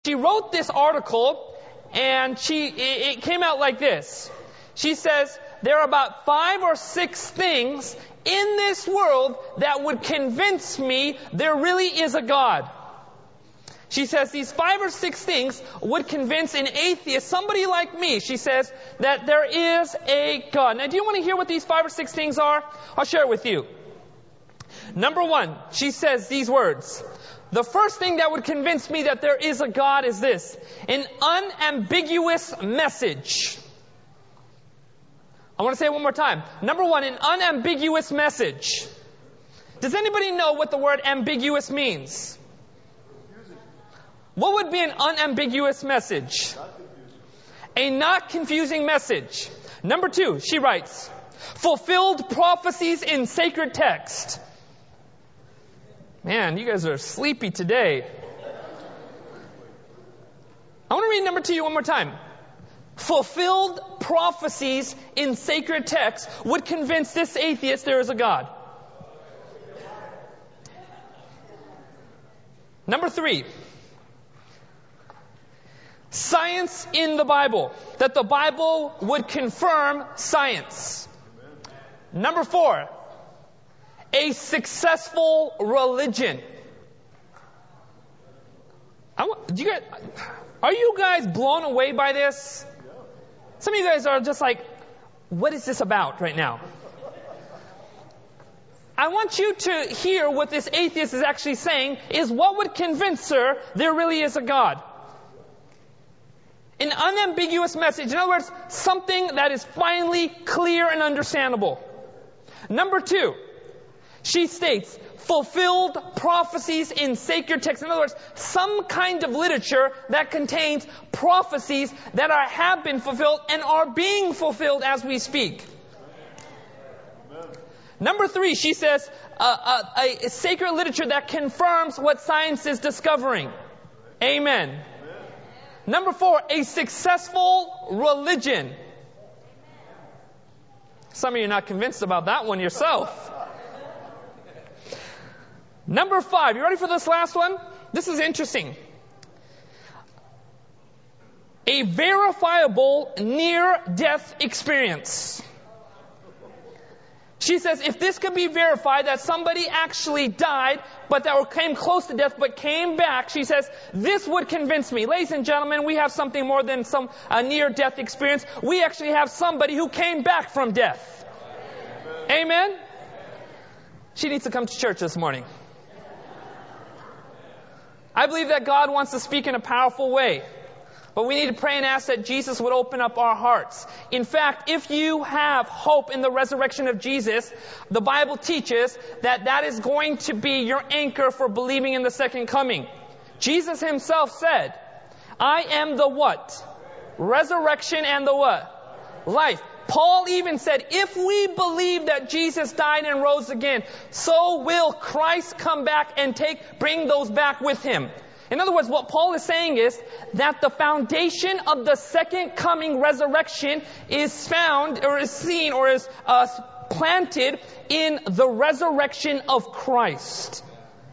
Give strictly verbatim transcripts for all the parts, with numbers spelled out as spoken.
She wrote this article, and she it, it came out like this. She says, there are about five or six things in this world that would convince me there really is a God. She says these five or six things would convince an atheist, somebody like me, she says, that there is a God. Now, do you want to hear what these five or six things are? I'll share it with you. Number one, she says these words. The first thing that would convince me that there is a God is this: an unambiguous message. I want to say it one more time. Number one, an unambiguous message. Does anybody know what the word ambiguous means? What would be an unambiguous message? A not confusing message. Number two, she writes, fulfilled prophecies in sacred text. Man, you guys are sleepy today. I want to read number two one more time. Fulfilled prophecies in sacred text would convince this atheist there is a God. Number three. Science in the Bible. That the Bible would confirm science. Number four. A successful religion. I want, do you guys, are you guys blown away by this? Some of you guys are just like, what is this about right now? I want you to hear what this atheist is actually saying is what would convince her there really is a God. An unambiguous message. In other words, something that is finally clear and understandable. Number two. She states, fulfilled prophecies in sacred texts. In other words, some kind of literature that contains prophecies that are, have been fulfilled and are being fulfilled as we speak. Amen. Number three, she says, uh, uh, a, a sacred literature that confirms what science is discovering. Amen. Amen. Number four, a successful religion. Some of you are not convinced about that one yourself. Number five, you ready for this last one? This is interesting. A verifiable near-death experience. She says if this could be verified that somebody actually died, but that came close to death, but came back, she says this would convince me. Ladies and gentlemen, we have something more than some a near-death experience. We actually have somebody who came back from death. Amen? Amen? She needs to come to church this morning. I believe that God wants to speak in a powerful way. But we need to pray and ask that Jesus would open up our hearts. In fact, if you have hope in the resurrection of Jesus, the Bible teaches that that is going to be your anchor for believing in the second coming. Jesus himself said, I am the what? Resurrection and the what? Life. Paul even said, if we believe that Jesus died and rose again, so will Christ come back and take, bring those back with him. In other words, what Paul is saying is that the foundation of the second coming resurrection is found or is seen or is uh, planted in the resurrection of Christ.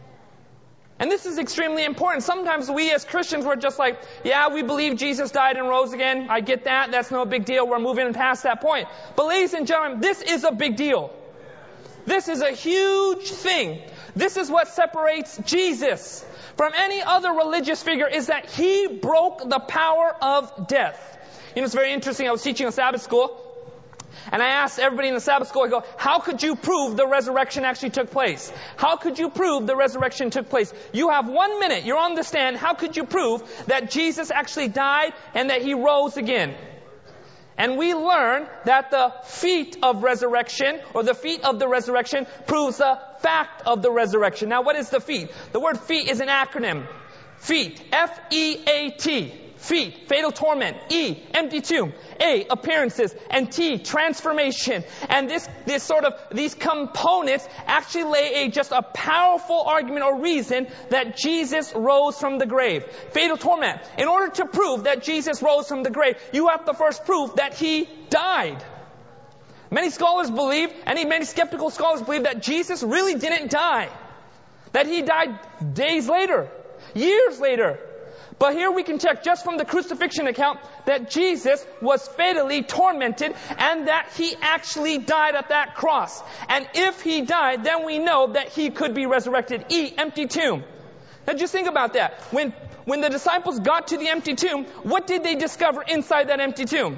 And this is extremely important. Sometimes we as Christians, we're just like, yeah, we believe Jesus died and rose again. I get that. That's no big deal. We're moving past that point. But ladies and gentlemen, this is a big deal. This is a huge thing. This is what separates Jesus from any other religious figure, is that he broke the power of death. You know, it's very interesting. I was teaching a Sabbath school. And I asked everybody in the Sabbath school, I go, how could you prove the resurrection actually took place? How could you prove the resurrection took place? You have one minute. You're on the stand. How could you prove that Jesus actually died and that he rose again? And we learn that the feat of resurrection, or the feat of the resurrection, proves the fact of the resurrection. Now, what is the feat? The word feat is an acronym. Feat. F E A T. Feet, fatal torment. E, empty tomb. A, appearances. And T, transformation. And this, this sort of, these components actually lay a, just a powerful argument or reason that Jesus rose from the grave. Fatal torment. In order to prove that Jesus rose from the grave, you have to first prove that he died. Many scholars believe, and many skeptical scholars believe, that Jesus really didn't die. That he died days later, years later. But here we can check just from the crucifixion account that Jesus was fatally tormented and that he actually died at that cross. And if he died, then we know that he could be resurrected. E, empty tomb. Now just think about that. When, when the disciples got to the empty tomb, what did they discover inside that empty tomb?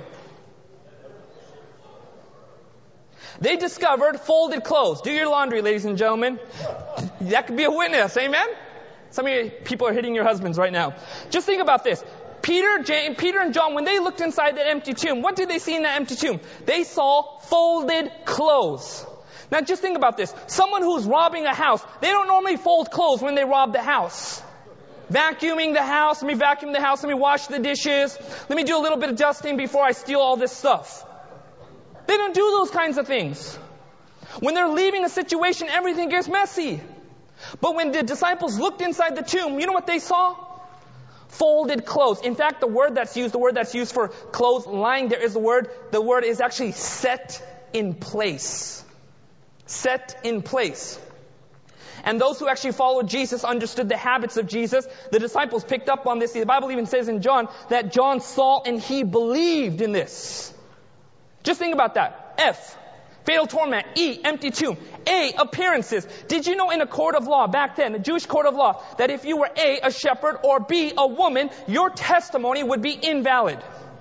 They discovered folded clothes. Do your laundry, ladies and gentlemen. That could be a witness. Amen? Some of you people are hitting your husbands right now. Just think about this. Peter, James, Peter and John, when they looked inside that empty tomb, what did they see in that empty tomb? They saw folded clothes. Now just think about this. Someone who's robbing a house, they don't normally fold clothes when they rob the house. Vacuuming the house, let me vacuum the house, let me wash the dishes, let me do a little bit of dusting before I steal all this stuff. They don't do those kinds of things. When they're leaving a situation, everything gets messy. But when the disciples looked inside the tomb, you know what they saw? Folded clothes. In fact, the word that's used, the word that's used for clothes lying there is the word, the word is actually set in place. Set in place. And those who actually followed Jesus understood the habits of Jesus. The disciples picked up on this. The Bible even says in John that John saw and he believed in this. Just think about that. F, fatal torment. E, empty tomb. A, appearances. Did you know in a court of law back then, a Jewish court of law, that if you were A, a shepherd, or B, a woman, your testimony would be invalid?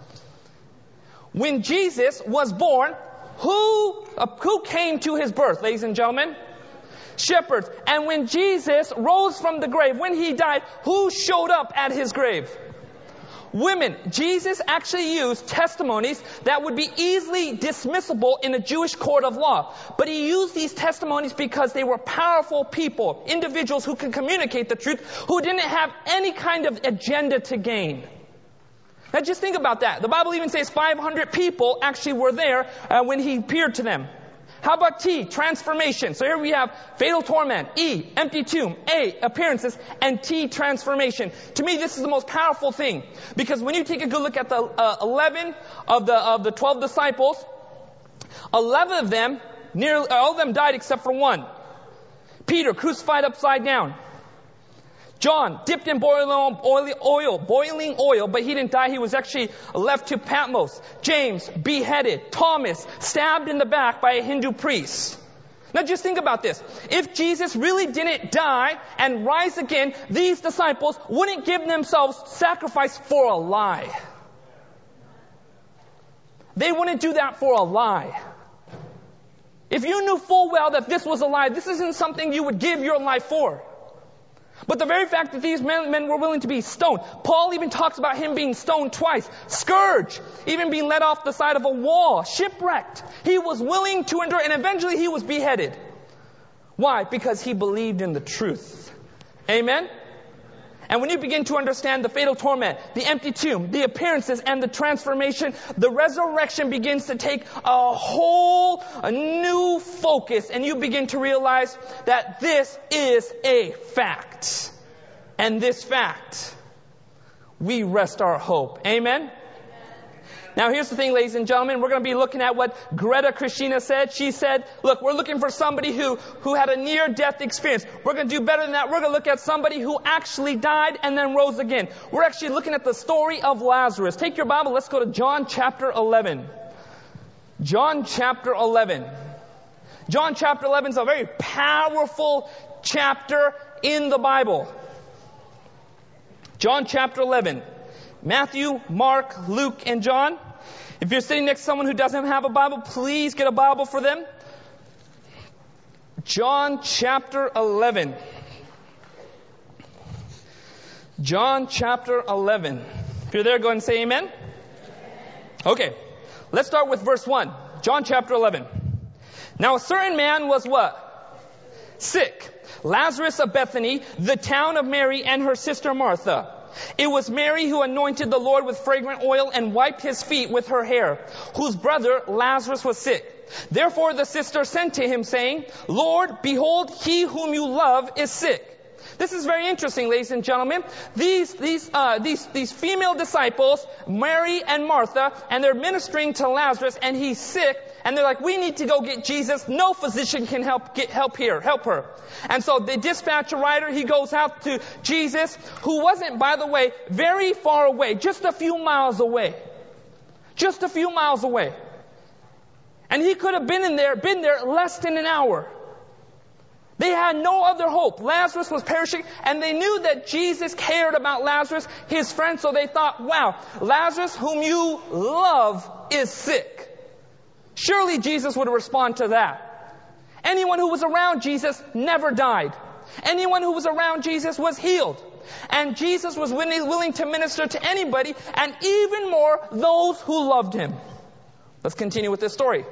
When Jesus was born, who, uh, who came to his birth, ladies and gentlemen? Shepherds. And when Jesus rose from the grave, when he died, who showed up at his grave? Women. Jesus actually used testimonies that would be easily dismissible in a Jewish court of law. But he used these testimonies because they were powerful people, individuals who could communicate the truth, who didn't have any kind of agenda to gain. Now just think about that. The Bible even says five hundred people actually were there uh, when he appeared to them. How about T, transformation? So here we have fatal torment, E, empty tomb, A, appearances, and T, transformation. To me, this is the most powerful thing. Because when you take a good look at the uh, eleven of the of the twelve disciples, eleven of them, nearly all of them died except for one. Peter, crucified upside down. John, dipped in boiling oil, boiling oil, but he didn't die. He was actually left to Patmos. James, beheaded. Thomas, stabbed in the back by a Hindu priest. Now just think about this. If Jesus really didn't die and rise again, these disciples wouldn't give themselves sacrifice for a lie. They wouldn't do that for a lie. If you knew full well that this was a lie, this isn't something you would give your life for. But the very fact that these men, men were willing to be stoned. Paul even talks about him being stoned twice. Scourged. Even being led off the side of a wall. Shipwrecked. He was willing to endure, and eventually he was beheaded. Why? Because he believed in the truth. Amen? And when you begin to understand the fatal torment, the empty tomb, the appearances, and the transformation, the resurrection begins to take a whole a new focus. And you begin to realize that this is a fact. And this fact, we rest our hope. Amen? Now here's the thing, ladies and gentlemen. We're going to be looking at what Greta Christina said. She said, look, we're looking for somebody who, who had a near-death experience. We're going to do better than that. We're going to look at somebody who actually died and then rose again. We're actually looking at the story of Lazarus. Take your Bible. Let's go to John chapter eleven. John chapter eleven. John chapter eleven is a very powerful chapter in the Bible. John chapter eleven. Matthew, Mark, Luke, and John. If you're sitting next to someone who doesn't have a Bible, please get a Bible for them. John chapter eleven. John chapter eleven. If you're there, go ahead and say amen. Okay. Let's start with verse one. John chapter eleven. Now a certain man was what? Sick. Lazarus of Bethany, the town of Mary and her sister Martha. It was Mary who anointed the Lord with fragrant oil and wiped his feet with her hair, whose brother Lazarus was sick. Therefore the sister sent to him, saying, Lord, behold, he whom you love is sick. This is very interesting, ladies and gentlemen. These, these, uh, these, these female disciples, Mary and Martha, and they're ministering to Lazarus, and he's sick. and they're like, we need to go get Jesus. No physician can help get help here, help her. And so they dispatch a rider. He goes out to Jesus, who wasn't, by the way, very far away, just a few miles away. Just a few miles away. And he could have been in there, been there less than an hour. They had no other hope. Lazarus was perishing, and they knew that Jesus cared about Lazarus, his friend, so they thought, wow, Lazarus, whom you love, is sick. Surely Jesus would respond to that. Anyone who was around Jesus never died. Anyone who was around Jesus was healed. And Jesus was willing to minister to anybody, and even more, those who loved him. Let's continue with this story.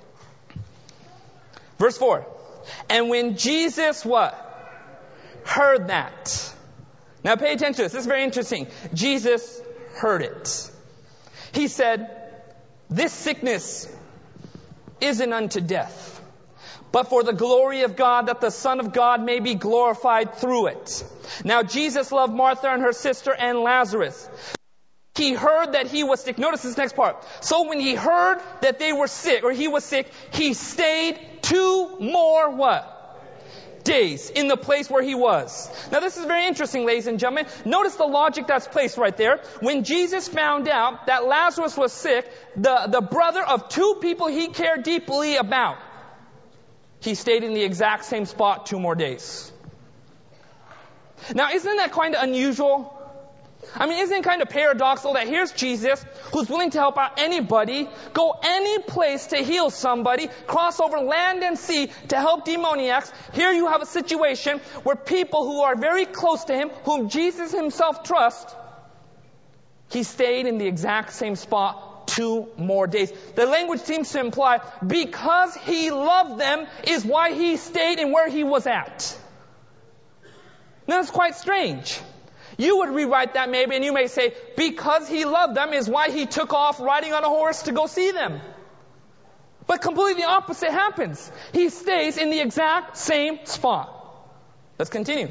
Verse four. And when Jesus what? Heard that. Now pay attention to this. This is very interesting. Jesus heard it. He said, this sickness isn't unto death, but for the glory of God, that the Son of God may be glorified through it. Now Jesus loved Martha and her sister and Lazarus. He heard that he was sick. Notice this next part. So when he heard that they were sick, or he was sick, he stayed two more what? Days in the place where he was. Now this is very interesting, ladies and gentlemen. Notice the logic that's placed right there. When Jesus found out that Lazarus was sick, the, the brother of two people he cared deeply about, he stayed in the exact same spot two more days. Now isn't that kind of unusual? I mean, isn't it kind of paradoxical that here's Jesus, who's willing to help out anybody, go any place to heal somebody, cross over land and sea to help demoniacs. Here you have a situation where people who are very close to him, whom Jesus himself trusts, he stayed in the exact same spot two more days. The language seems to imply because he loved them is why he stayed in where he was at. Now that's quite strange. You would rewrite that maybe, and you may say, because he loved them is why he took off riding on a horse to go see them. But completely the opposite happens. He stays in the exact same spot. Let's continue.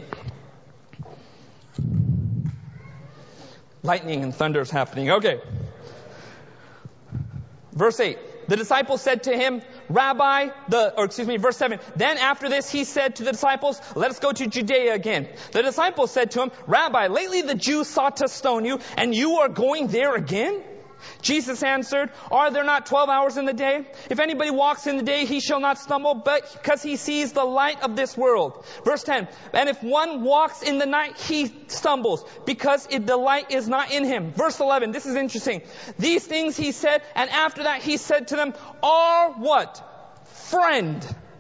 Lightning and thunder is happening. Okay. Verse eight. The disciples said to him, Rabbi, the, or excuse me, verse seven. Then after this he said to the disciples, let us go to Judea again. The disciples said to him, Rabbi, lately the Jews sought to stone you, and you are going there again? Jesus answered, are there not twelve hours in the day? If anybody walks in the day, he shall not stumble, but because he sees the light of this world. Verse ten, and if one walks in the night, he stumbles, because it, the light is not in him. Verse eleven, this is interesting. These things he said, and after that he said to them, our what? Friend.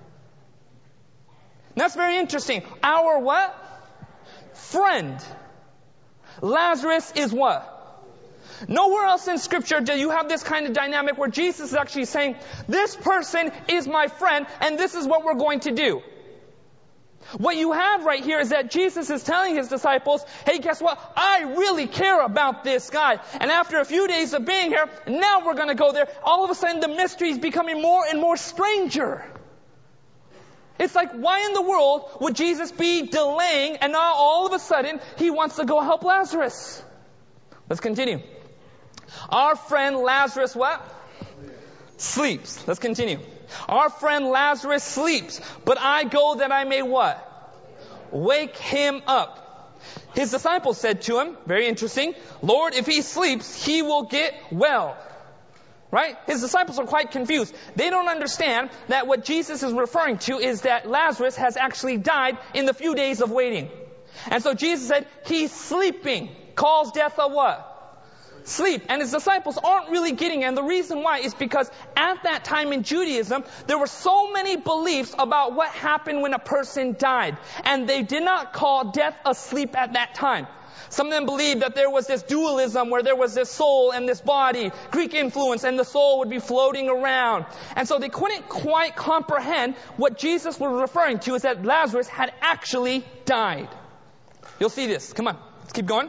That's very interesting. Our what? Friend. Lazarus is what? Nowhere else in Scripture do you have this kind of dynamic where Jesus is actually saying, this person is my friend, and this is what we're going to do. What you have right here is that Jesus is telling his disciples, hey, guess what? I really care about this guy. And after a few days of being here, now we're going to go there. All of a sudden, the mystery is becoming more and more stranger. It's like, why in the world would Jesus be delaying, and now all of a sudden, he wants to go help Lazarus? Let's continue. Our friend Lazarus what? Sleeps. Let's continue. Our friend Lazarus sleeps, but I go that I may what? Wake him up. His disciples said to him, very interesting, Lord, if he sleeps, he will get well. Right? His disciples are quite confused. They don't understand that what Jesus is referring to is that Lazarus has actually died in the few days of waiting. And so Jesus said, he's sleeping. Calls death a what? Sleep. And his disciples aren't really getting it. And the reason why is because at that time in Judaism, there were so many beliefs about what happened when a person died. And they did not call death asleep at that time. Some of them believed that there was this dualism where there was this soul and this body, Greek influence, and the soul would be floating around. And so they couldn't quite comprehend what Jesus was referring to is that Lazarus had actually died. You'll see this. Come on. Let's keep going.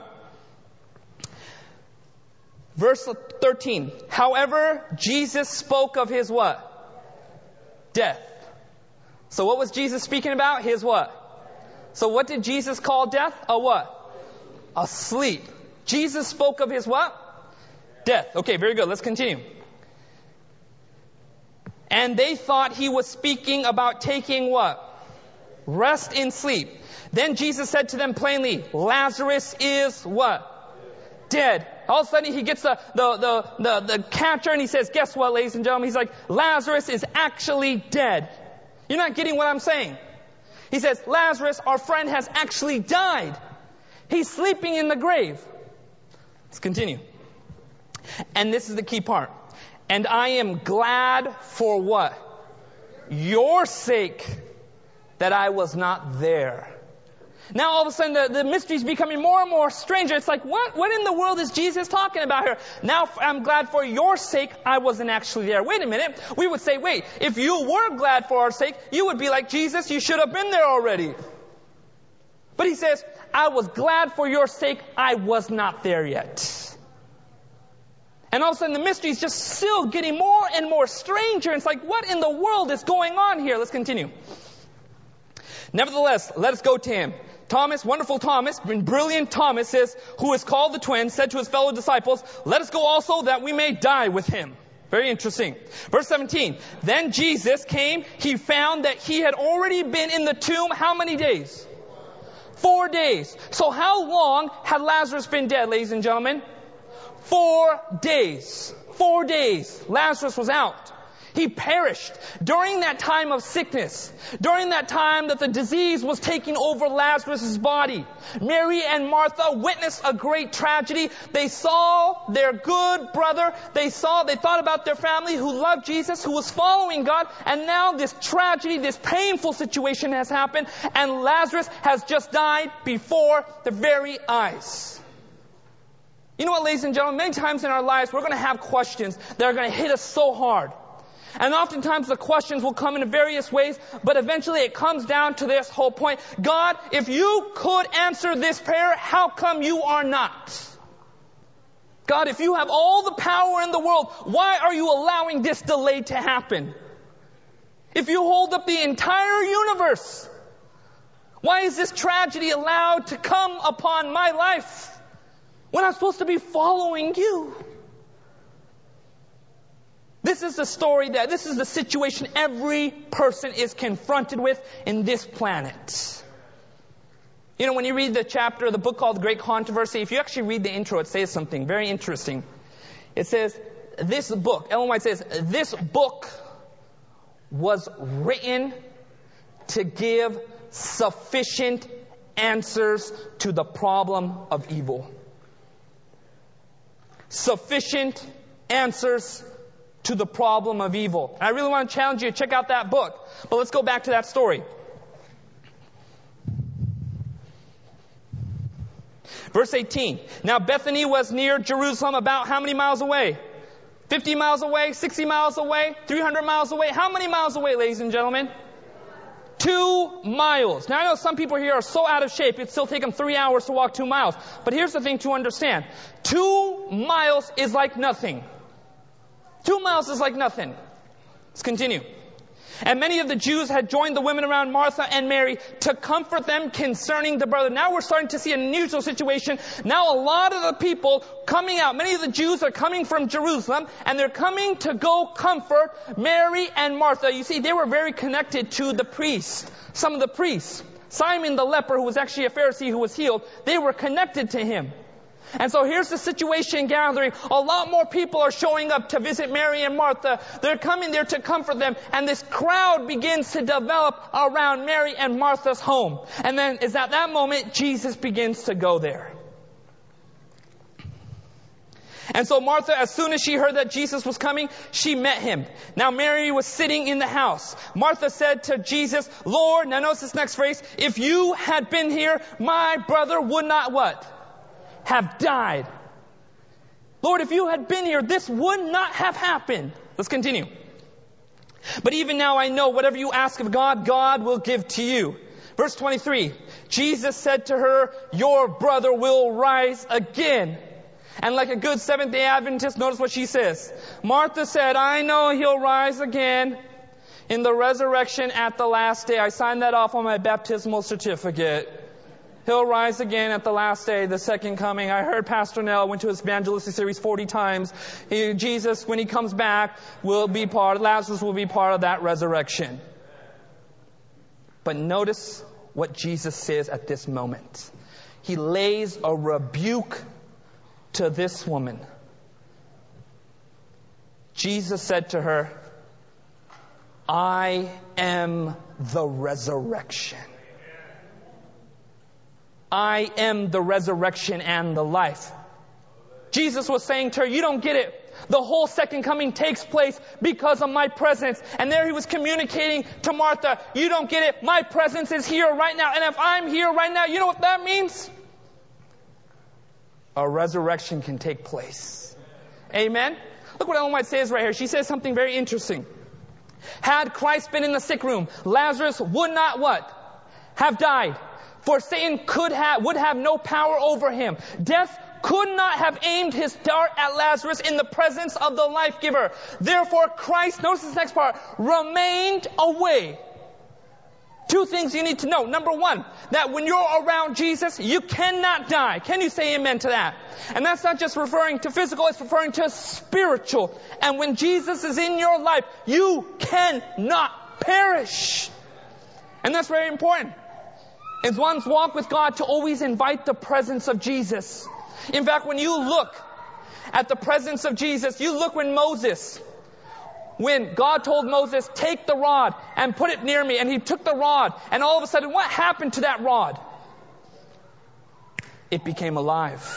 Verse thirteen. However, Jesus spoke of his what? Death. So what was Jesus speaking about? His what? So what did Jesus call death? A what? A sleep. Jesus spoke of his what? Death. Okay, very good. Let's continue. And they thought he was speaking about taking what? Rest in sleep. Then Jesus said to them plainly, Lazarus is what? Dead. All of a sudden he gets the, the, the, the, the catcher and he says, guess what, ladies and gentlemen? He's like, Lazarus is actually dead. You're not getting what I'm saying. He says, Lazarus, our friend, has actually died. He's sleeping in the grave. Let's continue. And this is the key part. And I am glad for what? Your sake that I was not there. Now all of a sudden the, the mystery is becoming more and more stranger. It's like, what, what in the world is Jesus talking about here? Now I'm glad for your sake I wasn't actually there. Wait a minute. We would say, wait, if you were glad for our sake, you would be like, Jesus, you should have been there already. But he says, I was glad for your sake I was not there yet. And all of a sudden the mystery is just still getting more and more stranger. It's like, what in the world is going on here? Let's continue. Nevertheless, let us go to him. Thomas, wonderful Thomas, brilliant Thomas says, who is called the twin, said to his fellow disciples, let us go also that we may die with him. Very interesting. Verse seventeen. Then Jesus came, he found that he had already been in the tomb how many days? Four days. So how long had Lazarus been dead, ladies and gentlemen? Four days. Four days. Lazarus was out. He perished during that time of sickness, during that time that the disease was taking over Lazarus' body. Mary and Martha witnessed a great tragedy. They saw their good brother. They saw, they thought about their family who loved Jesus, who was following God. And now this tragedy, this painful situation has happened. And Lazarus has just died before their very eyes. You know what, ladies and gentlemen? Many times in our lives, we're going to have questions that are going to hit us so hard. And oftentimes the questions will come in various ways, but eventually it comes down to this whole point. God, if you could answer this prayer, how come you are not? God, if you have all the power in the world, why are you allowing this delay to happen? If you hold up the entire universe, why is this tragedy allowed to come upon my life when I'm supposed to be following you? This is the story that, this is the situation every person is confronted with in this planet. You know, when you read the chapter of the book called The Great Controversy, if you actually read the intro, it says something very interesting. It says, this book, Ellen White says, this book was written to give sufficient answers to the problem of evil. Sufficient answers to the problem of evil. And I really want to challenge you to check out that book. But let's go back to that story. Verse eighteen. Now Bethany was near Jerusalem, about how many miles away? fifty miles away? sixty miles away? three hundred miles away? How many miles away, ladies and gentlemen? Two miles. Now I know some people here are so out of shape, it'd still take them three hours to walk two miles. But here's the thing to understand. Two miles is like nothing. Two miles is like nothing. Let's continue. And many of the Jews had joined the women around Martha and Mary to comfort them concerning the brother. Now we're starting to see an unusual situation. Now a lot of the people coming out, many of the Jews are coming from Jerusalem, and they're coming to go comfort Mary and Martha. You see, they were very connected to the priests. Some of the priests. Simon the leper, who was actually a Pharisee who was healed, they were connected to him. And so here's the situation gathering. A lot more people are showing up to visit Mary and Martha. They're coming there to comfort them. And this crowd begins to develop around Mary and Martha's home. And then it's at that moment Jesus begins to go there. And so Martha, as soon as she heard that Jesus was coming, she met him. Now Mary was sitting in the house. Martha said to Jesus, Lord, now notice this next phrase, if you had been here, my brother would not what? Have died. Lord, if you had been here, this would not have happened. Let's continue. But even now I know whatever you ask of God, God will give to you. Verse twenty-three. Jesus said to her, your brother will rise again. And like a good Seventh-day Adventist, notice what she says. Martha said, I know he'll rise again in the resurrection at the last day. I signed that off on my baptismal certificate. He'll rise again at the last day, the second coming. I heard Pastor Nell went to his evangelistic series forty times. He, Jesus, when he comes back, will be part, Lazarus will be part of that resurrection. But notice what Jesus says at this moment. He lays a rebuke to this woman. Jesus said to her, I am the resurrection. I am the resurrection and the life. Jesus was saying to her, you don't get it. The whole second coming takes place because of my presence. And there he was communicating to Martha, you don't get it. My presence is here right now. And if I'm here right now, you know what that means? A resurrection can take place. Amen? Look what Ellen White says right here. She says something very interesting. Had Christ been in the sick room, Lazarus would not what? Have died. For Satan could have, would have no power over him. Death could not have aimed his dart at Lazarus in the presence of the life giver. Therefore Christ, notice this next part, remained away. Two things you need to know. Number one, that when you're around Jesus, you cannot die. Can you say amen to that? And that's not just referring to physical, it's referring to spiritual. And when Jesus is in your life, you cannot perish. And that's very important. It's one's walk with God to always invite the presence of Jesus. In fact, when you look at the presence of Jesus, you look when Moses, when God told Moses, take the rod and put it near me, and he took the rod, and all of a sudden, what happened to that rod? It became alive.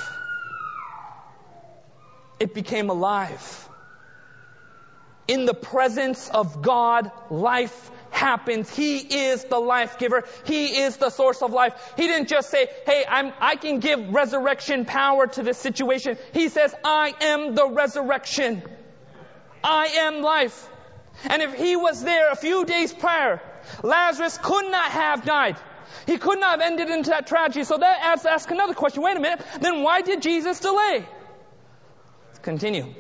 It became alive. In the presence of God, life happens. He is the life giver. He is the source of life. He didn't just say, hey, I'm, I can give resurrection power to this situation. He says, I am the resurrection. I am life. And if he was there a few days prior, Lazarus could not have died. He could not have ended into that tragedy. So that asks, asks another question. Wait a minute. Then why did Jesus delay? Let's continue.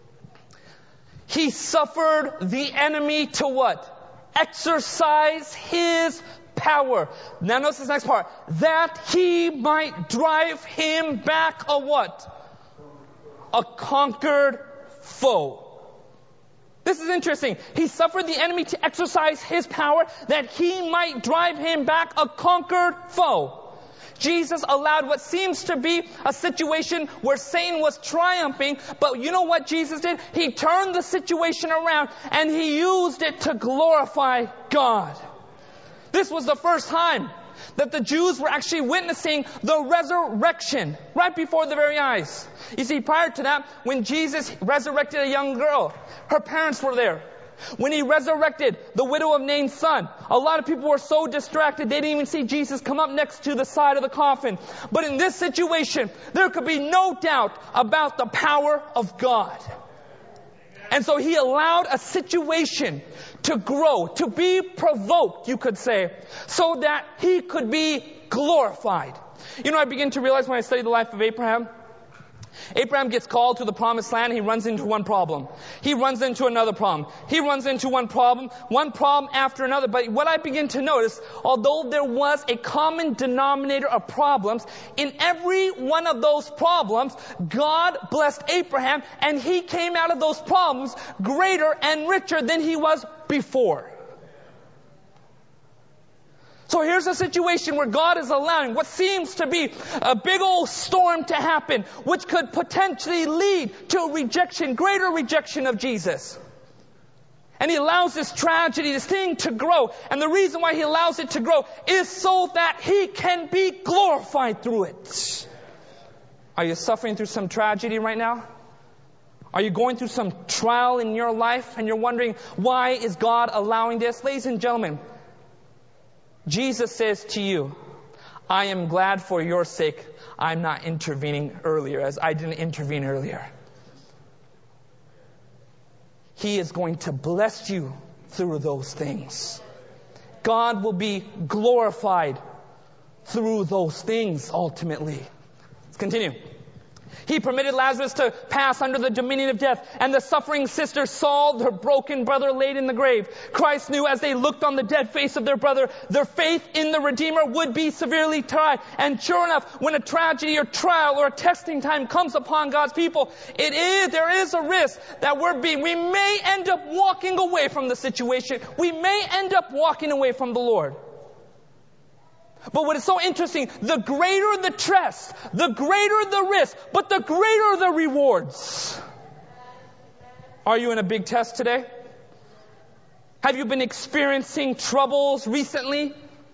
He suffered the enemy to what? Exercise his power. Now notice this next part. That he might drive him back a what? A conquered foe. This is interesting. He suffered the enemy to exercise his power that he might drive him back a conquered foe. Jesus allowed what seems to be a situation where Satan was triumphing, but you know what Jesus did? He turned the situation around and he used it to glorify God. This was the first time that the Jews were actually witnessing the resurrection right before their very eyes. You see, prior to that, when Jesus resurrected a young girl, her parents were there. When he resurrected the widow of Nain's son, a lot of people were so distracted they didn't even see Jesus come up next to the side of the coffin. But in this situation, there could be no doubt about the power of God. And so he allowed a situation to grow, to be provoked, you could say, so that he could be glorified. You know, I begin to realize when I study the life of Abraham, Abraham gets called to the promised land. He runs into one problem. He runs into another problem. He runs into one problem, one problem after another. But what I begin to notice, although there was a common denominator of problems, in every one of those problems, God blessed Abraham, and he came out of those problems greater and richer than he was before. So here's a situation where God is allowing what seems to be a big old storm to happen, which could potentially lead to a rejection, greater rejection of Jesus. And he allows this tragedy, this thing to grow. And the reason why he allows it to grow is so that he can be glorified through it. Are you suffering through some tragedy right now? Are you going through some trial in your life and you're wondering, why is God allowing this? Ladies and gentlemen, Jesus says to you, I am glad for your sake I'm not intervening earlier, as I didn't intervene earlier. He is going to bless you through those things. God will be glorified through those things ultimately. Let's continue. He permitted Lazarus to pass under the dominion of death, and the suffering sister saw their broken brother laid in the grave. Christ knew as they looked on the dead face of their brother, their faith in the Redeemer would be severely tried. And sure enough, when a tragedy or trial or a testing time comes upon God's people, it is, there is a risk that we're being, we may end up walking away from the situation. We may end up walking away from the Lord. But what is so interesting, the greater the trust, the greater the risk, but the greater the rewards. Are you in a big test today? Have you been experiencing troubles recently?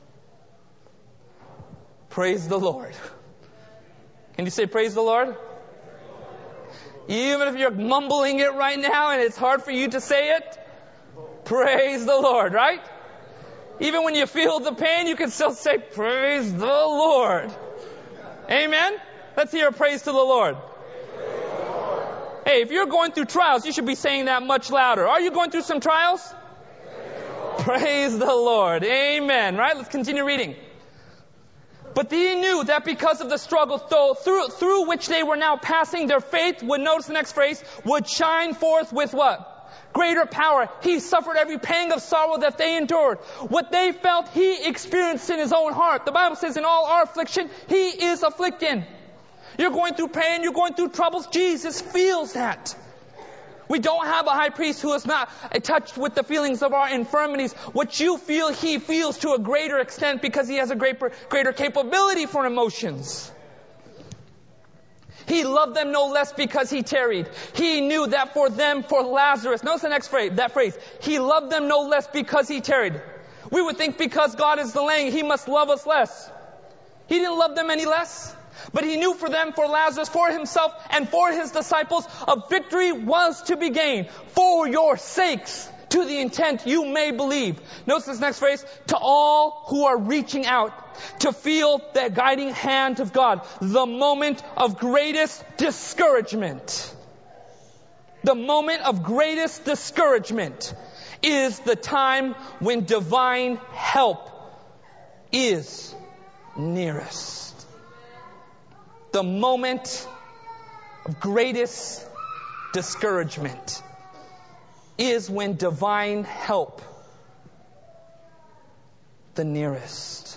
Praise the Lord. Can you say praise the Lord? Even if you're mumbling it right now and it's hard for you to say it, praise the Lord, right? Even when you feel the pain, you can still say, praise the Lord. Amen? Let's hear a praise to the Lord. Hey, if you're going through trials, you should be saying that much louder. Are you going through some trials? Praise the Lord. Amen. Right? Let's continue reading. But he knew that because of the struggle though, through, through which they were now passing, their faith would, notice the next phrase, would shine forth with what? Greater power. He suffered every pang of sorrow that they endured. What they felt, he experienced in his own heart. The Bible says in all our affliction, he is afflicted. You're going through pain, you're going through troubles. Jesus feels that. We don't have a high priest who is not touched with the feelings of our infirmities. What you feel, he feels to a greater extent because he has a greater, greater capability for emotions. He loved them no less because he tarried. He knew that for them, for Lazarus, notice the next phrase, that phrase, he loved them no less because he tarried. We would think because God is delaying, he must love us less. He didn't love them any less. But he knew for them, for Lazarus, for himself, and for his disciples, a victory was to be gained for your sakes, to the intent you may believe. Notice this next phrase, to all who are reaching out to feel the guiding hand of God. The moment of greatest discouragement. The moment of greatest discouragement is the time when divine help is nearest. The moment of greatest discouragement is when divine help the nearest.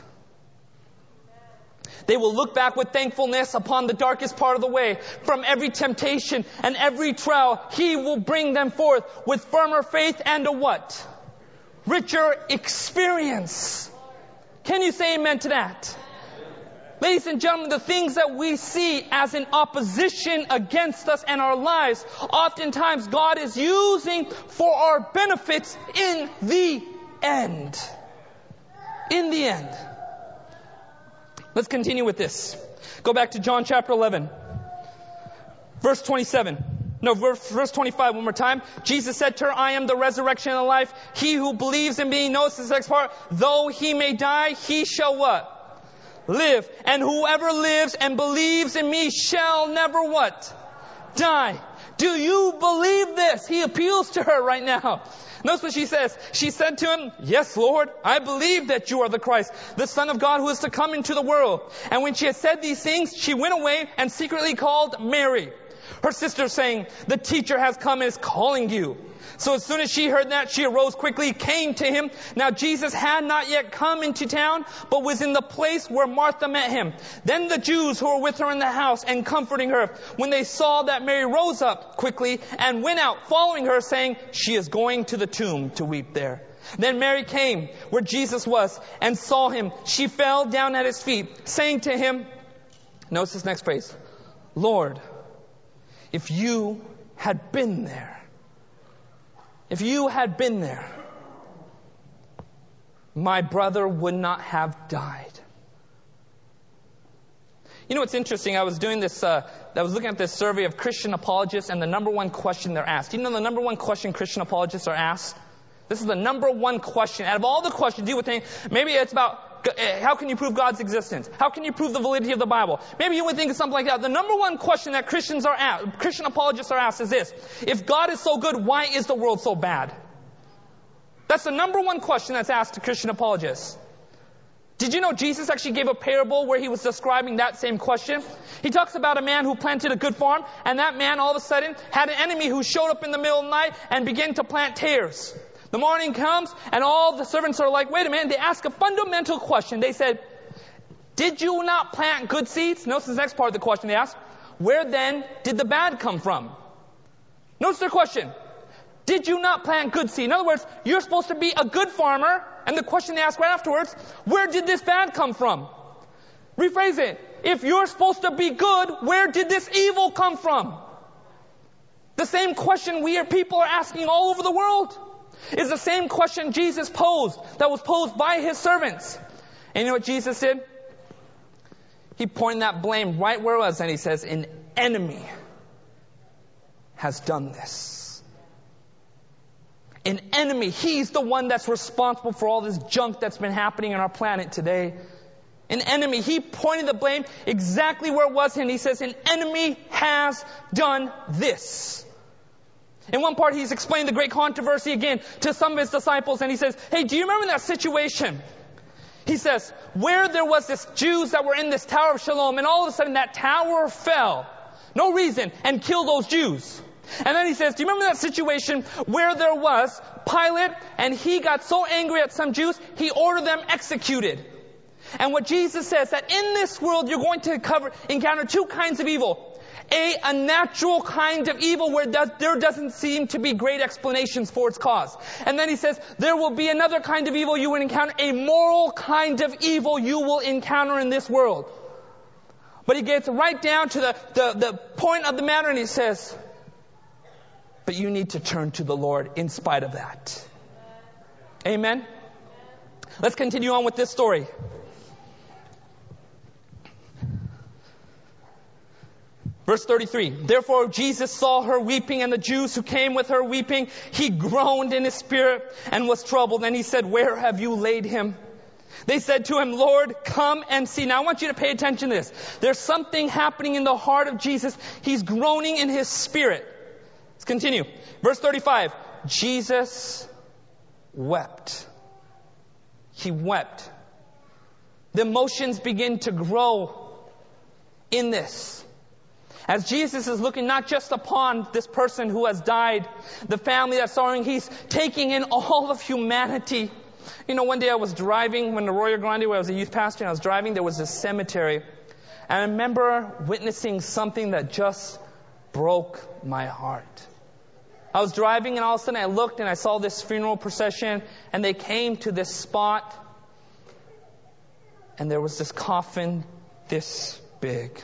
They will look back with thankfulness upon the darkest part of the way. From every temptation and every trial, he will bring them forth with firmer faith and a what? Richer experience. Can you say amen to that? Ladies and gentlemen, the things that we see as an opposition against us and our lives, oftentimes God is using for our benefits in the end. In the end. Let's continue with this. Go back to John chapter eleven. Verse twenty-seven. No, verse, verse twenty-five one more time. Jesus said to her, I am the resurrection and the life. He who believes in me, notice this next part, though he may die, he shall what? Live. And whoever lives and believes in me shall never what? Die. Do you believe this? He appeals to her right now. Notice what she says. She said to him, yes, Lord, I believe that you are the Christ, the Son of God who is to come into the world. And when she had said these things, she went away and secretly called Mary, her sister, saying, the teacher has come and is calling you. So as soon as she heard that, she arose quickly, came to him. Now Jesus had not yet come into town, but was in the place where Martha met him. Then the Jews who were with her in the house and comforting her, when they saw that Mary rose up quickly and went out, following her, saying, she is going to the tomb to weep there. Then Mary came where Jesus was and saw him. She fell down at his feet, saying to him, notice this next phrase, Lord, if you had been there, If you had been there, my brother would not have died. You know what's interesting? I was doing this, uh, I was looking at this survey of Christian apologists, and the number one question they're asked. You know the number one question Christian apologists are asked? This is the number one question. Out of all the questions, you would think, maybe it's about, how can you prove God's existence? How can you prove the validity of the Bible? Maybe you would think of something like that. The number one question that Christians are asked, Christian apologists are asked is this. If God is so good, why is the world so bad? That's the number one question that's asked to Christian apologists. Did you know Jesus actually gave a parable where he was describing that same question? He talks about a man who planted a good farm, and that man all of a sudden had an enemy who showed up in the middle of the night and began to plant tares. The morning comes, and all the servants are like, wait a minute. They ask a fundamental question. They said, did you not plant good seeds? Notice the next part of the question they asked. Where then did the bad come from? Notice their question. Did you not plant good seed? In other words, you're supposed to be a good farmer. And the question they ask right afterwards, where did this bad come from? Rephrase it. If you're supposed to be good, where did this evil come from? The same question we are people are asking all over the world is the same question Jesus posed, that was posed by his servants. And you know what Jesus did? He pointed that blame right where it was, and he says, an enemy has done this. An enemy. He's the one that's responsible for all this junk that's been happening on our planet today. An enemy. He pointed the blame exactly where it was, and he says, an enemy has done this. In one part, he's explained the great controversy again to some of his disciples, and he says, hey, do you remember that situation? He says, where there was this Jews that were in this Tower of Shalom, and all of a sudden that tower fell. No reason, and killed those Jews. And then he says, do you remember that situation where there was Pilate, and he got so angry at some Jews, he ordered them executed. And what Jesus says, that in this world you're going to cover, encounter two kinds of evil. A, a natural kind of evil where does, there doesn't seem to be great explanations for its cause. And then he says, there will be another kind of evil you will encounter, a moral kind of evil you will encounter in this world. But he gets right down to the, the, the point of the matter, and he says, but you need to turn to the Lord in spite of that. Amen? Let's continue on with this story. Verse thirty-three. Therefore Jesus saw her weeping, and the Jews who came with her weeping. He groaned in his spirit and was troubled. And he said, where have you laid him? They said to him, Lord, come and see. Now I want you to pay attention to this. There's something happening in the heart of Jesus. He's groaning in his spirit. Let's continue. Verse thirty-five. Jesus wept. He wept. The emotions begin to grow in this. As Jesus is looking not just upon this person who has died, the family that's sorrowing, he's taking in all of humanity. You know, one day I was driving, when the Arroyo Grande, where I was a youth pastor, and I was driving, there was this cemetery. And I remember witnessing something that just broke my heart. I was driving, and all of a sudden I looked and I saw this funeral procession, and they came to this spot, and there was this coffin this big.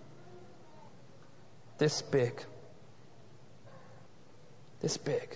This big. This big.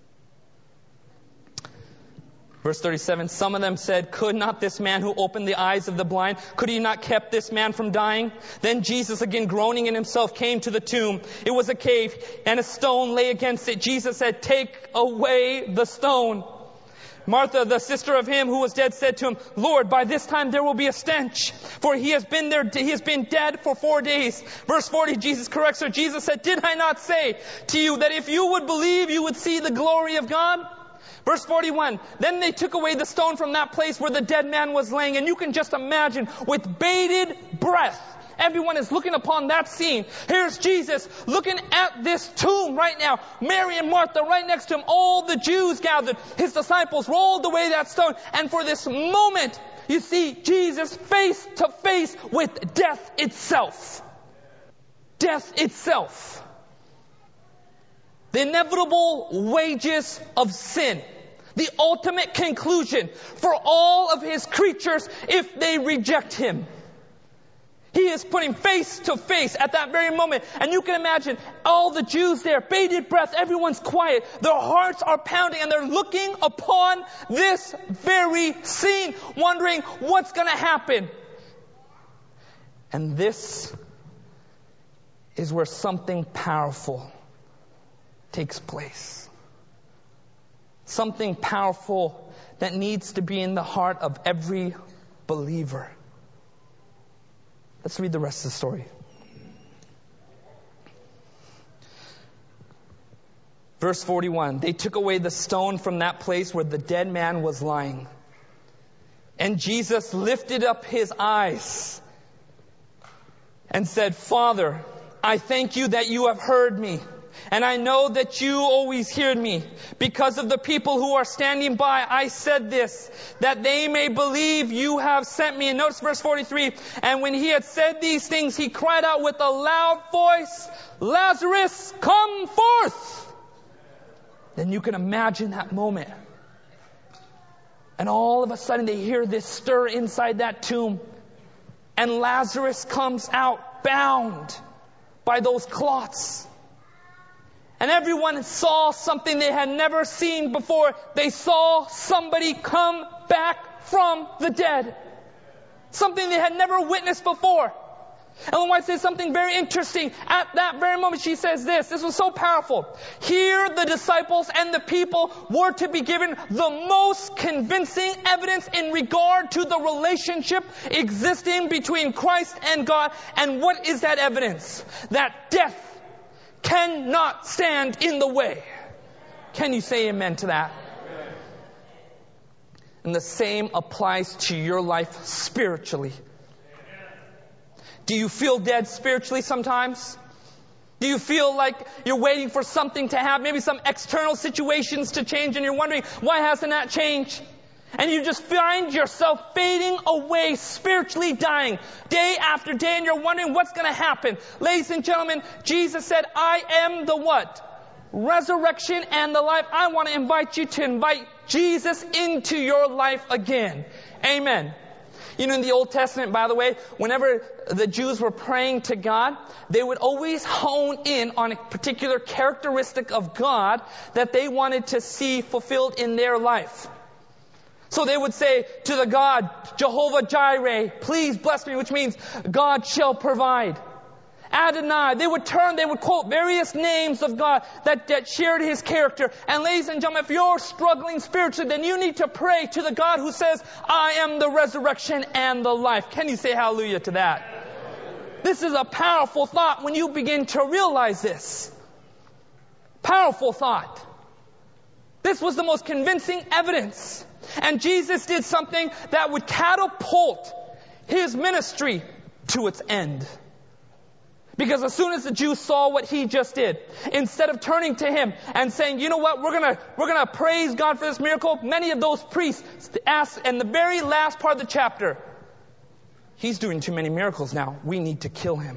Verse thirty-seven, some of them said, could not this man who opened the eyes of the blind, could he not kept this man from dying? Then Jesus, again groaning in himself, came to the tomb. It was a cave, and a stone lay against it. Jesus said, take away the stone. Martha, the sister of him who was dead, said to him, Lord, by this time there will be a stench, for he has been there, he has been dead for four days. Verse forty, Jesus corrects her. Jesus said, did I not say to you that if you would believe, you would see the glory of God? Verse forty-one, then they took away the stone from that place where the dead man was laying. And you can just imagine, with bated breath, everyone is looking upon that scene. Here's Jesus looking at this tomb right now. Mary and Martha right next to him. All the Jews gathered. His disciples rolled away that stone. And for this moment, you see Jesus face to face with death itself. Death itself. The inevitable wages of sin. The ultimate conclusion for all of his creatures if they reject him. He is putting face to face at that very moment. And you can imagine all the Jews there, bated breath, everyone's quiet. Their hearts are pounding, and they're looking upon this very scene, wondering what's going to happen. And this is where something powerful takes place. Something powerful that needs to be in the heart of every believer. Let's read the rest of the story. Verse forty-one. They took away the stone from that place where the dead man was lying. And Jesus lifted up his eyes and said, Father, I thank you that you have heard me. And I know that you always hear me. Because of the people who are standing by, I said this, that they may believe you have sent me. And notice verse forty-three. And when he had said these things, he cried out with a loud voice, Lazarus, come forth. Then you can imagine that moment. And all of a sudden they hear this stir inside that tomb. And Lazarus comes out bound by those cloths. And everyone saw something they had never seen before. They saw somebody come back from the dead. Something they had never witnessed before. Ellen White says something very interesting. At that very moment she says this. This was so powerful. Here the disciples and the people were to be given the most convincing evidence in regard to the relationship existing between Christ and God. And what is that evidence? That death cannot stand in the way. Can you say amen to that? And the same applies to your life spiritually. Do you feel dead spiritually sometimes? Do you feel like you're waiting for something to happen, maybe some external situations to change, and you're wondering, why hasn't that changed? And you just find yourself fading away, spiritually dying, day after day, and you're wondering what's going to happen. Ladies and gentlemen, Jesus said, I am the what? Resurrection and the life. I want to invite you to invite Jesus into your life again. Amen. You know, in the Old Testament, by the way, whenever the Jews were praying to God, they would always hone in on a particular characteristic of God that they wanted to see fulfilled in their life. So they would say to the God, Jehovah Jireh, please bless me, which means God shall provide. Adonai, they would turn, they would quote various names of God that, that shared His character. And ladies and gentlemen, if you're struggling spiritually, then you need to pray to the God who says, I am the resurrection and the life. Can you say hallelujah to that? This is a powerful thought when you begin to realize this. Powerful thought. This was the most convincing evidence. And Jesus did something that would catapult His ministry to its end. Because as soon as the Jews saw what He just did, instead of turning to Him and saying, you know what, we're gonna, we're gonna praise God for this miracle, many of those priests asked in the very last part of the chapter, He's doing too many miracles now. We need to kill Him.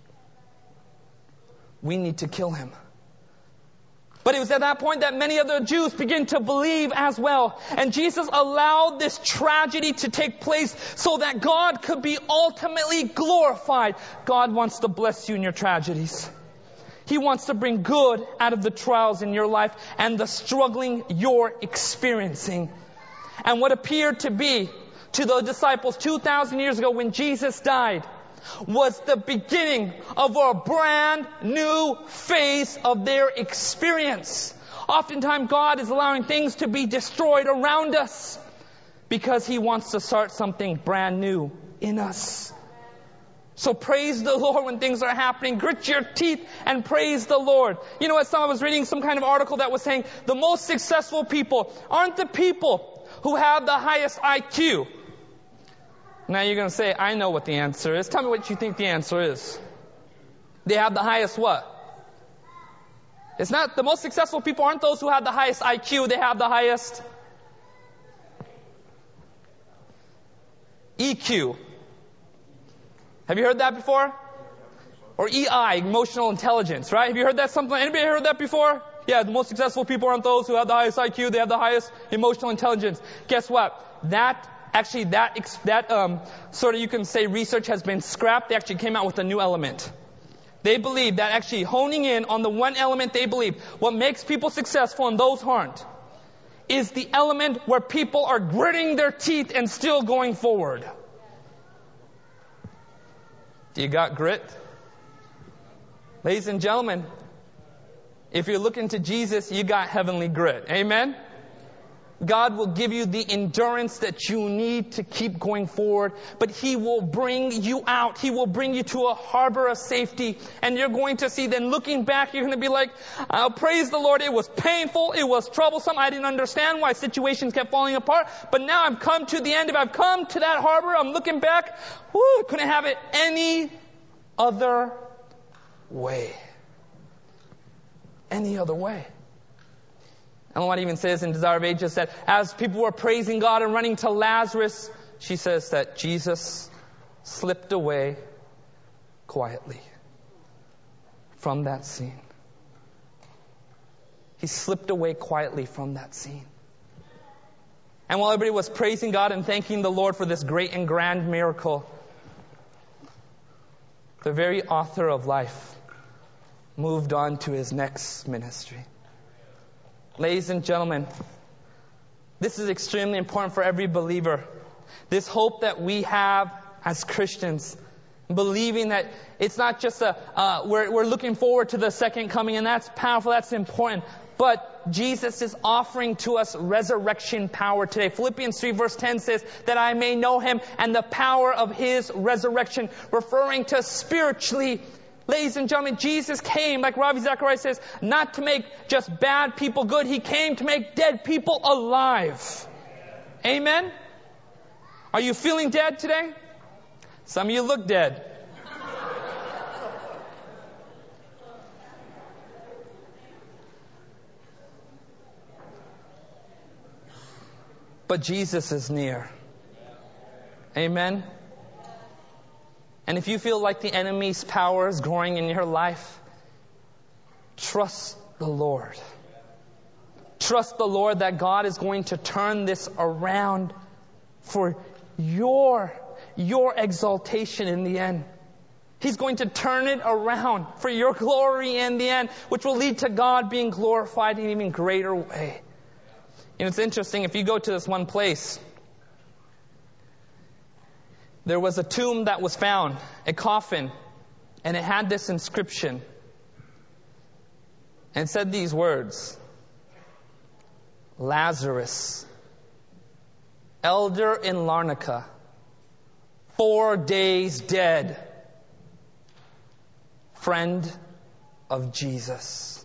We need to kill Him. But it was at that point that many other Jews began to believe as well. And Jesus allowed this tragedy to take place so that God could be ultimately glorified. God wants to bless you in your tragedies. He wants to bring good out of the trials in your life and the struggling you're experiencing. And what appeared to be to the disciples two thousand years ago when Jesus died was the beginning of a brand new phase of their experience. Oftentimes God is allowing things to be destroyed around us because He wants to start something brand new in us. So praise the Lord when things are happening. Grit your teeth and praise the Lord. You know, as I was reading some kind of article that was saying the most successful people aren't the people who have the highest I Q. Now you're going to say, I know what the answer is. Tell me what you think the answer is. They have the highest what? It's not, the most successful people aren't those who have the highest I Q. They have the highest E Q. Have you heard that before? Or E I, emotional intelligence, right? Have you heard that something? Anybody heard that before? Yeah, the most successful people aren't those who have the highest I Q. They have the highest emotional intelligence. Guess what? That Actually, that, that um, sort of, you can say, research has been scrapped. They actually came out with a new element. They believe that actually honing in on the one element they believe, what makes people successful and those who aren't, is the element where people are gritting their teeth and still going forward. Do you got grit? Ladies and gentlemen, if you're looking to Jesus, you got heavenly grit. Amen? God will give you the endurance that you need to keep going forward. But He will bring you out. He will bring you to a harbor of safety. And you're going to see, then looking back, you're going to be like, oh, praise the Lord. It was painful. It was troublesome. I didn't understand why situations kept falling apart. But now I've come to the end of it. I've come to that harbor. I'm looking back. Woo, couldn't have it any other way. Any other way. Ellen White even says in Desire of Ages that as people were praising God and running to Lazarus, she says that Jesus slipped away quietly from that scene. He slipped away quietly from that scene. And while everybody was praising God and thanking the Lord for this great and grand miracle, the very author of life moved on to his next ministry. Ladies and gentlemen, this is extremely important for every believer. This hope that we have as Christians, believing that it's not just a, uh, we're, we're looking forward to the second coming, and that's powerful, that's important. But Jesus is offering to us resurrection power today. Philippians three verse ten says that I may know Him and the power of His resurrection, referring to spiritually. Ladies and gentlemen, Jesus came, like Ravi Zacharias says, not to make just bad people good. He came to make dead people alive. Amen? Are you feeling dead today? Some of you look dead. But Jesus is near. Amen? And if you feel like the enemy's power is growing in your life, trust the Lord. Trust the Lord that God is going to turn this around for your, your exaltation in the end. He's going to turn it around for your glory in the end, which will lead to God being glorified in an even greater way. And it's interesting, if you go to this one place, there was a tomb that was found, a coffin, and it had this inscription. And it said these words, Lazarus, elder in Larnaca, four days dead, friend of Jesus.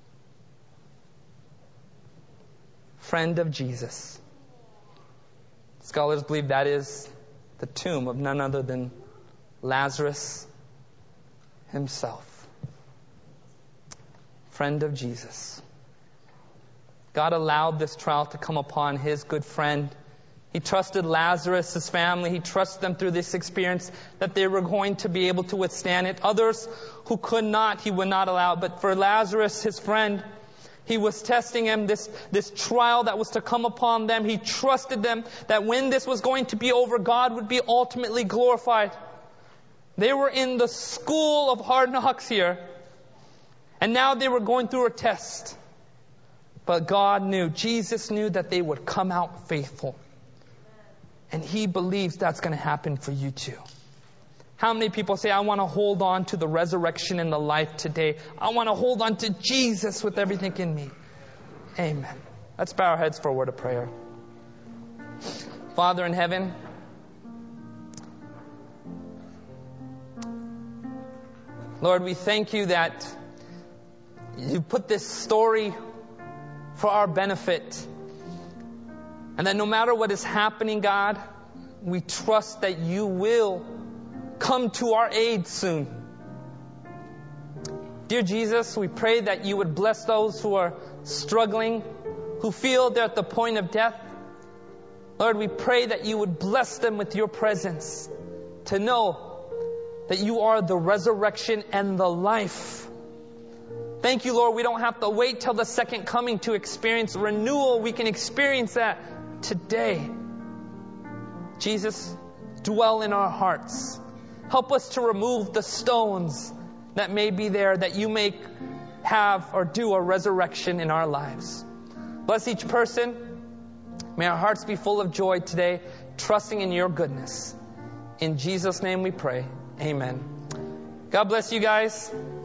Friend of Jesus. Scholars believe that is the tomb of none other than Lazarus himself. Friend of Jesus. God allowed this trial to come upon His good friend. He trusted Lazarus, his family. He trusted them through this experience that they were going to be able to withstand it. Others who could not, He would not allow. But for Lazarus, his friend, He was testing him, this, this trial that was to come upon them. He trusted them that when this was going to be over, God would be ultimately glorified. They were in the school of hard knocks here. And now they were going through a test. But God knew, Jesus knew that they would come out faithful. And He believes that's going to happen for you too. How many people say, I want to hold on to the resurrection and the life today. I want to hold on to Jesus with everything in me. Amen. Let's bow our heads for a word of prayer. Father in heaven, Lord, we thank You that You put this story for our benefit. And that no matter what is happening, God, we trust that You will come to our aid soon. Dear Jesus, we pray that You would bless those who are struggling, who feel they're at the point of death. Lord, we pray that You would bless them with Your presence, to know that You are the resurrection and the life. Thank You, Lord, we don't have to wait till the second coming to experience renewal. We can experience that today. Jesus, dwell in our hearts. Help us to remove the stones that may be there, that You may have or do a resurrection in our lives. Bless each person. May our hearts be full of joy today, trusting in Your goodness. In Jesus' name we pray. Amen. God bless you guys.